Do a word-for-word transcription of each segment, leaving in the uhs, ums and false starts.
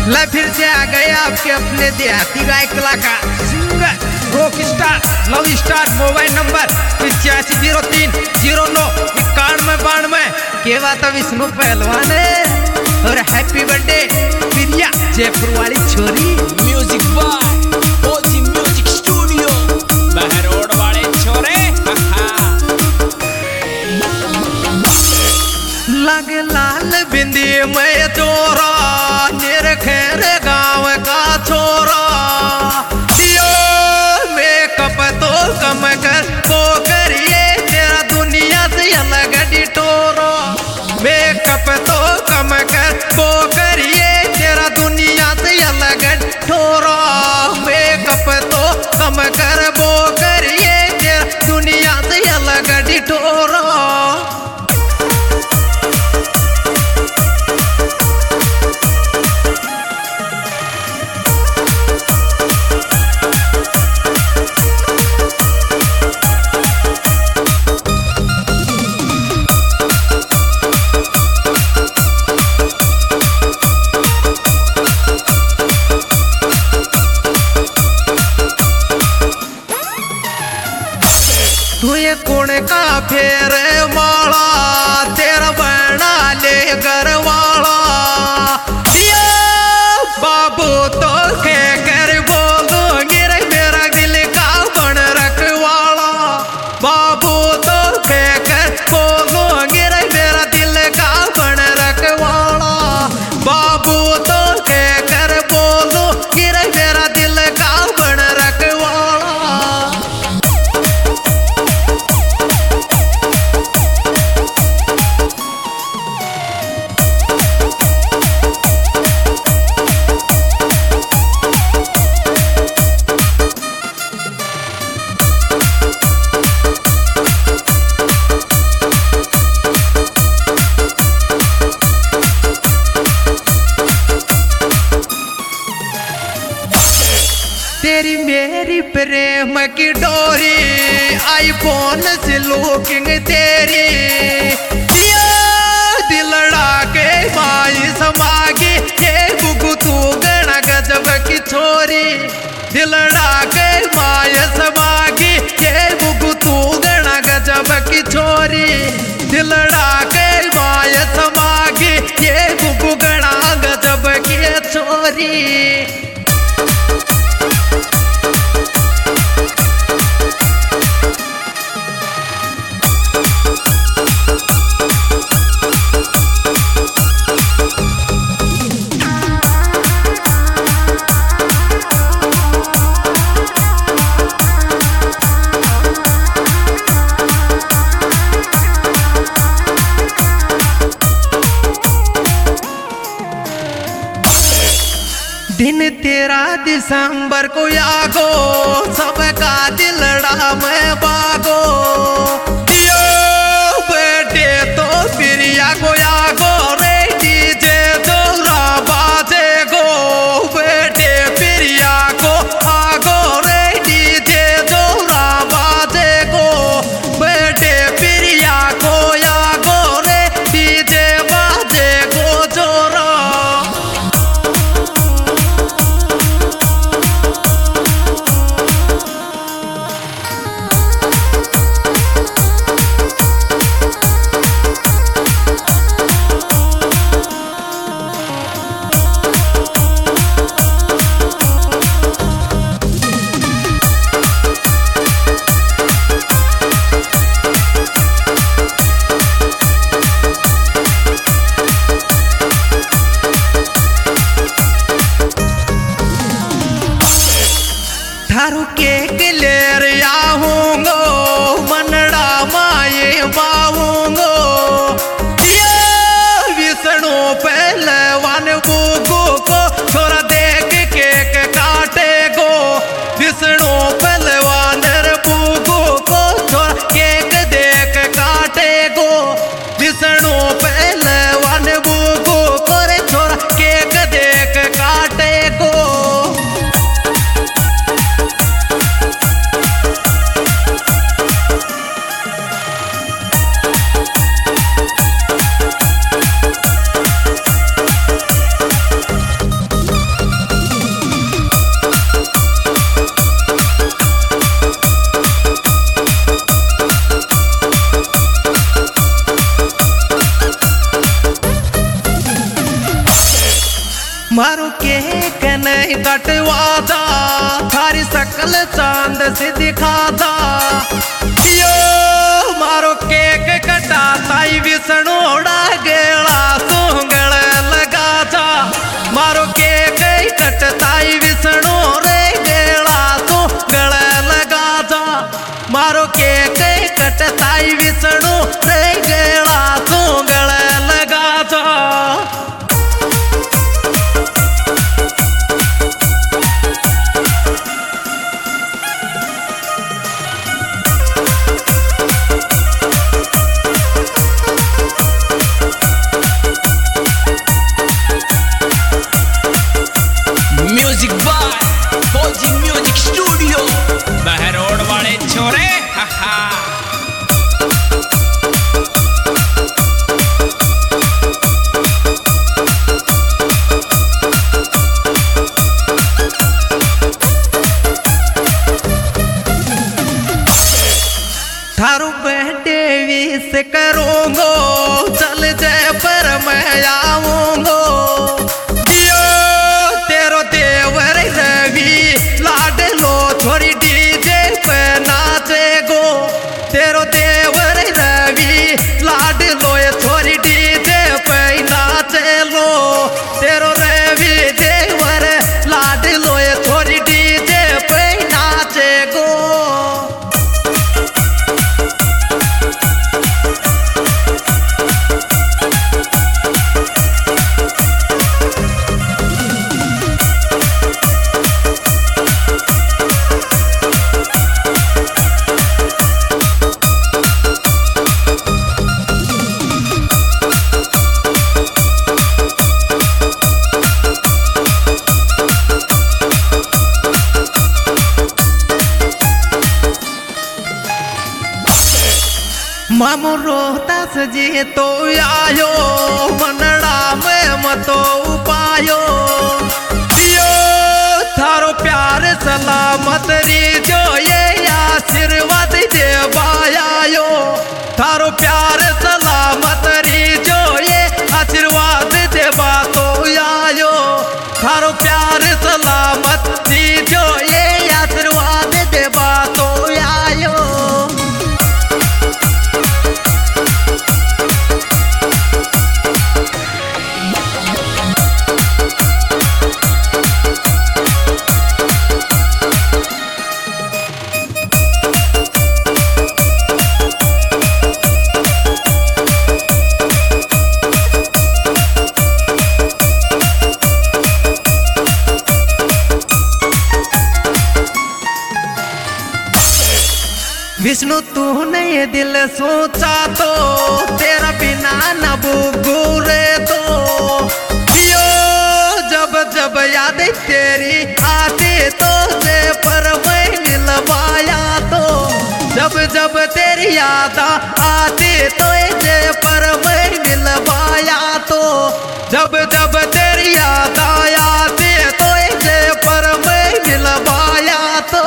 ला फिर से आ गए आपके अपने देहाती गायक कलाकार singer rock star love star. Mobile number पिचासी जीरो तीन जीरो नौ इक्यानवे बानवे के बात विष्णु पहलवान और हैप्पी बर्थडे प्रिया जयपुर वाली छोरी। म्यूजिक बाय ओजी म्यूजिक स्टूडियो बहरोड वाले छोरे। लग लाल बिंदी में चोरा निरखेर गांव का छोरा मेकअप तो कम कर वो करिए तेरा दुनिया से अलग डिटोरो। मेकअप तो कम कर वो करिए तेरा दुनिया से अलग डिटोरो। मेकअप तो कम कर वो करिए तेरा दुनिया से अलग डिटोरो। तू ये कौन का फेरे माला तेरा बना ले घर वाला दिया बाबू तो के कर बोलूंगी रे मेरा दिल का बन रखवाला। बाबू तो के कर बोलूंगी रे मेरा दिल का बन रखवाला। बाबू तो के कर बोलूंगी रे मेरा दिल का बन रखवाला। तेरी मेरी प्रेम की डोरी आईफोन से लुकिंग तेरी दिया दिलड़ा के माई समागी ये बुगु तू गणा गजब की छोरी। दिलड़ा के माई समागी ये बुगु तू गणा गजब की छोरी। दिलड़ा के माई समागी ये बुगु गणा गजब की छोरी। दिन तेरा दिसंबर को आगो सबका दिलड़ा में बागो यो बेटे तो प्रिया को आगो रे डीजे जोरा बाजे गो। बेटे प्रिया को आगो रे डीजे जोरा बाजे गो। बेटे प्रिया को आगो रे डीजे बाजे गो जोरा। मारो के नहीं कटवा जा थारी सकल चांद से दिखा जा यो मारो केक कटा ताई विष्णुड़ा गेला सुंगल लगा जा मारो केक कट ताई विष्णु रे गेला सुंगल लगा जा मारो केक कट ताई विष्णु रे गेला सुंगल लगा जा। Music by Fauji music studio Behror वाले छोरे हा हा। थारू बर्थडे विश करूंगो चल जाए पर मैं आऊंगो यो तेरो देवर रवि लाड लो थोड़ी डीजे पे नाचे गो तेरो देवर रवि लाड लो थोड़ी डीजे पे नाचे लो तेरो रवि देवर लाड लो थोड़ी डीजे पे नाचे गो। मामू रोहतास जी तो आयो मनड़ा में मतो उपायो दियो थारो प्यार सलामत री जो ये आशीर्वाद दे बायो थारो प्यार सलामत री जो ये आशीर्वाद दे बातो आयो थारो प्यार सलामत री जो ये आशीर्वाद दे बातो आयो। विष्णु तूने ये दिल सोचा तो तेरा बिना न बुगुरे तो यो जब जब याद तेरी आती तो जे पर मैं मिलवाया तो जब जब तेरी याद आती तो जे पर मैं मिलवाया तो जब जब तेरी याद आती तो जे पर मैं मिलवाया तो।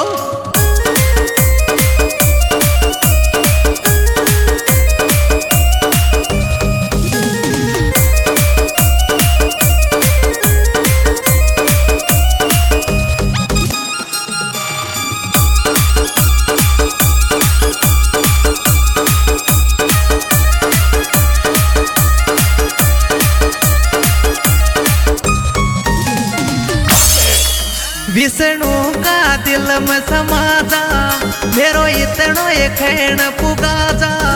विष्णु का दिल में समा जा मेरो इतनो एक खैन पुगा जा